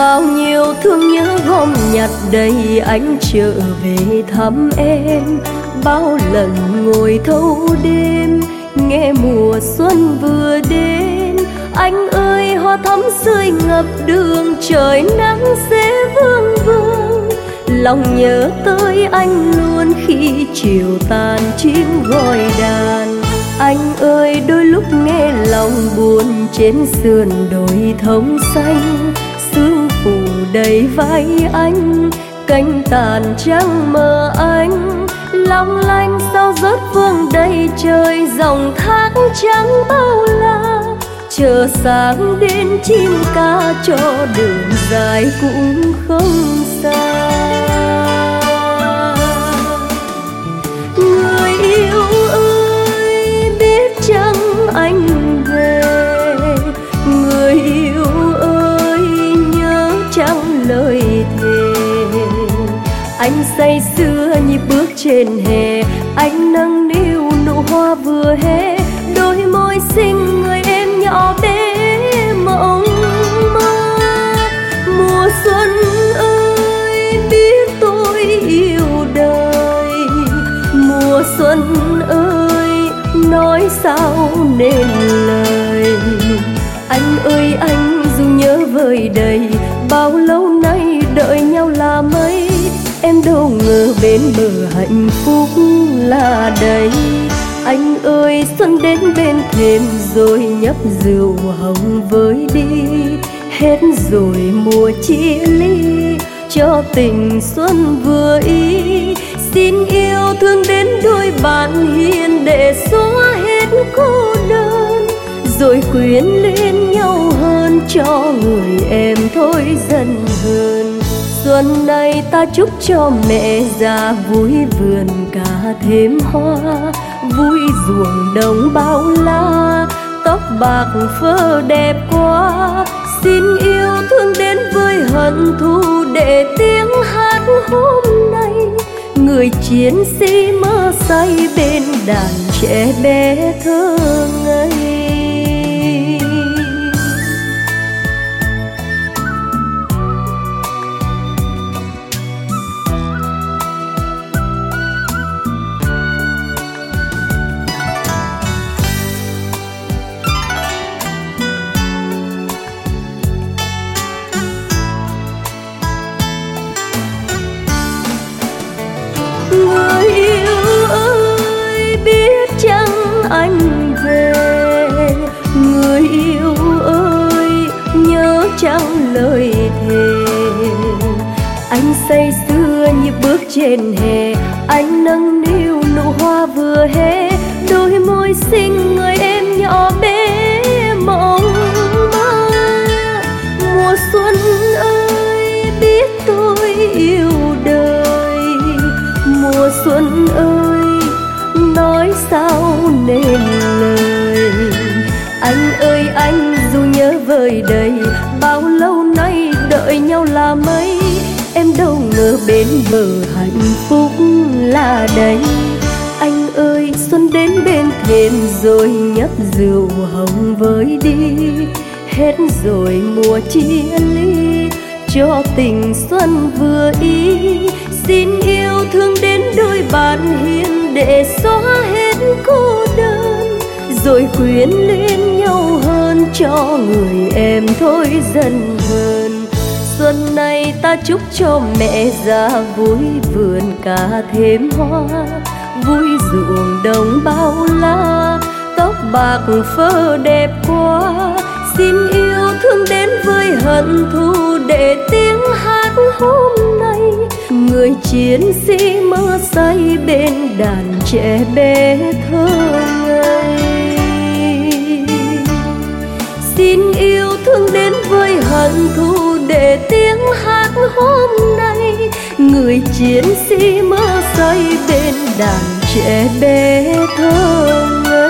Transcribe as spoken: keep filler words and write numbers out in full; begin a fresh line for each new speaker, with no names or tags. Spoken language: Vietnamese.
Bao nhiêu thương nhớ gom nhặt đầy anh trở về thăm em. Bao lần ngồi thâu đêm nghe mùa xuân vừa đến. Anh ơi hoa thắm rơi ngập đường, trời nắng sẽ vương vương. Lòng nhớ tới anh luôn khi chiều tàn chim gọi đàn. Anh ơi đôi lúc nghe lòng buồn trên sườn đồi thông xanh. Sương phủ đầy vai anh, cánh tàn trăng mờ anh. Long lanh sao rớt vương đầy trời, dòng thác trắng bao la. Chờ sáng đến chim ca cho đường dài cũng không xa. Người yêu ơi biết chăng anh về. Người yêu ơi nhớ chăng lời thề. Anh say sưa nhịp bước trên hè, anh nâng niu nụ hoa vừa hé. Đôi môi xinh người em nhỏ bé mộng mơ. Mùa xuân ơi biết tôi yêu đời. Mùa xuân ơi nói sao nên lời. Anh ơi anh dù nhớ vời đầy, bao lâu nay đợi nhau là mấy. Em đâu ngờ bên bờ hạnh phúc là đây. Anh ơi xuân đến bên thềm rồi nhấp rượu hồng với đi. Hết rồi mùa chia ly cho tình xuân vừa ý. Xin yêu thương đến đôi bạn hiền để xóa hết cô đơn. Rồi quyến luyến nhau hơn cho người em thôi dần hơn. Xuân này ta chúc cho mẹ già vui vườn cả thêm hoa. Vui ruộng đồng bao la, tóc bạc phơ đẹp quá. Xin yêu thương đến với hận thù để tiếng hát hôm nay. Người chiến sĩ mơ say bên đàn trẻ bé thơ ngây. Người yêu ơi biết chăng anh về. Người yêu ơi nhớ chăng lời thề. Anh say sưa nhịp bước trên hè, anh nâng niu nụ hoa vừa hé. Đôi môi xinh người em nhỏ bé mộng mơ. Mùa xuân ơi biết tôi yêu đời. Mùa xuân ơi nói sao nên lời. Anh ơi anh dù nhớ vời đầy, bao lâu nay đợi nhau là mấy. Em đâu ngờ bên bờ hạnh phúc là đây. Anh ơi xuân đến bên thềm rồi nhấp rượu hồng với đi. Hết rồi mùa chia ly cho tình xuân vừa ý. Xin yêu thương đến đôi bạn hiền để xóa hết cô đơn. Rồi quyến luyến nhau hơn cho người em thôi dần hơn. Xuân này ta chúc cho mẹ già vui vườn cả thêm hoa. Vui ruộng đồng bao la, tóc bạc phơ đẹp quá. Xin yêu thương đến với hận thù để tiếng hát hôm nay. Người chiến sĩ mơ say bên đàn trẻ bé thơ ngây. Xin yêu thương đến với hận thù để tiếng hát hôm nay. Người chiến sĩ mơ say bên đàn trẻ bé thơ ngây.